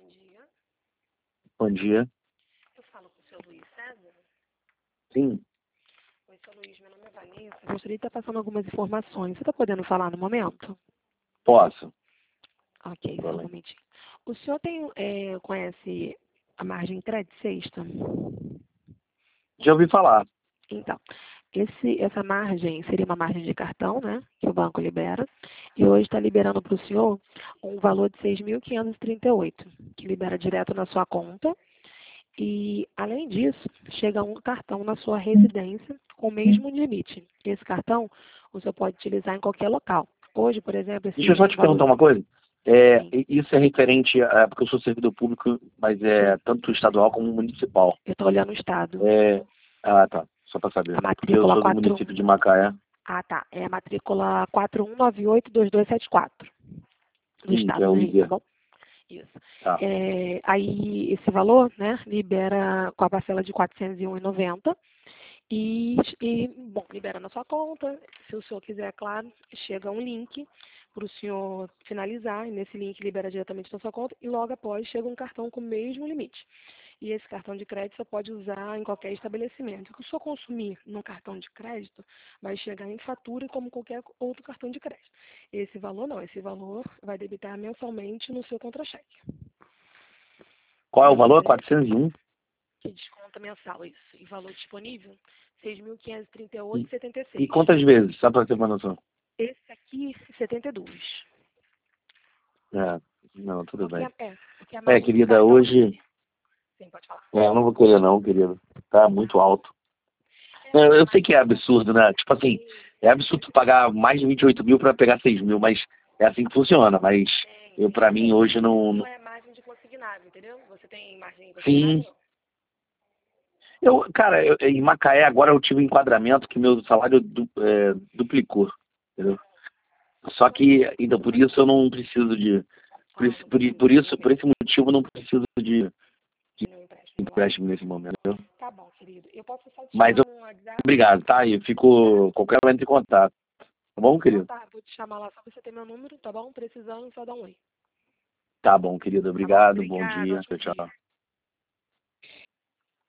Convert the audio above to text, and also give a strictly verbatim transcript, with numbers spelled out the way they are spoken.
dia. Bom dia. Eu falo com o senhor Luiz César? Sim. Oi, senhor Luiz, meu nome é Vanessa. Eu gostaria de estar passando algumas informações. Você está podendo falar no momento? Posso. Ok, só um Falei. momentinho. O senhor tem, é, conhece a margem crédito sexta? Já ouvi falar. Então, esse, essa margem seria uma margem de cartão, né? Que o banco libera. E hoje está liberando para o senhor um valor de seis mil quinhentos e trinta e oito, que libera direto na sua conta. E, além disso, chega um cartão na sua residência com o mesmo limite. Esse cartão o senhor pode utilizar em qualquer local. Hoje, por exemplo, esse Deixa eu só te valor... perguntar uma coisa. É, Sim, isso é referente a... Porque eu sou servidor público, mas é tanto estadual como municipal. eu estou olhando o estado. É... Ah, tá. Só para saber. A Porque eu matrícula sou do quatro município de um... Macaé. Ah, tá. É a matrícula quatro um nove oito dois dois sete quatro do Sim, estado já do ouvi Rio, tá dizer. bom? Isso. Tá. É, aí, esse valor, né, libera com a parcela de quatrocentos e um reais e noventa centavos. E, e, bom, libera na sua conta. Se o senhor quiser, claro, chega um link para o senhor finalizar. E nesse link libera diretamente na sua conta. E logo após chega um cartão com o mesmo limite. E esse cartão de crédito você pode usar em qualquer estabelecimento. O que o senhor consumir no cartão de crédito vai chegar em fatura como qualquer outro cartão de crédito. Esse valor não. Esse valor vai debitar mensalmente no seu contra-cheque. Qual é o valor? Beleza? quatrocentos e um? Que desconta mensal, isso. E valor disponível? seis mil quinhentos e trinta e oito E, reais e setenta e seis e centavos. quantas vezes? Só para ter uma noção. Esse aqui, setenta e dois. É, não, tudo Porque bem. a, é, porque a É, margem de querida, cartão... hoje... Sim, pode falar. É, eu não vou querer não, querido. Tá muito alto. É, Eu, porque a eu sei margem que é de cartão... absurdo, né? Tipo assim, é absurdo tu pagar mais de vinte e oito mil para pegar seis mil, mas é assim que funciona. Mas Tem, eu, tem para a ver. mim, hoje Isso não, não não... é margem de consignado, entendeu? Você tem margem consignado, Sim. não? Eu, cara, eu, em Macaé agora eu tive um enquadramento que meu salário du, é, duplicou, entendeu? Só que, então, por isso eu não preciso de... Por, Ah, esse- não por, i- precisa por de nenhum isso, por esse empréstimo. motivo, eu não preciso de, De de nenhum empréstimo agora. empréstimo nesse momento, entendeu? Tá bom, querido. Eu posso só te Mas chamar eu, no WhatsApp? obrigado, tá? E fico qualquer momento em contato. Tá bom, Então querido? tá, vou te chamar lá só pra você ter meu número, tá bom? Precisando, só dá um oi. Tá bom, querido. Tá bom? Obrigado. Bom Obrigada, dia. ótimo Tchau, dia. tchau.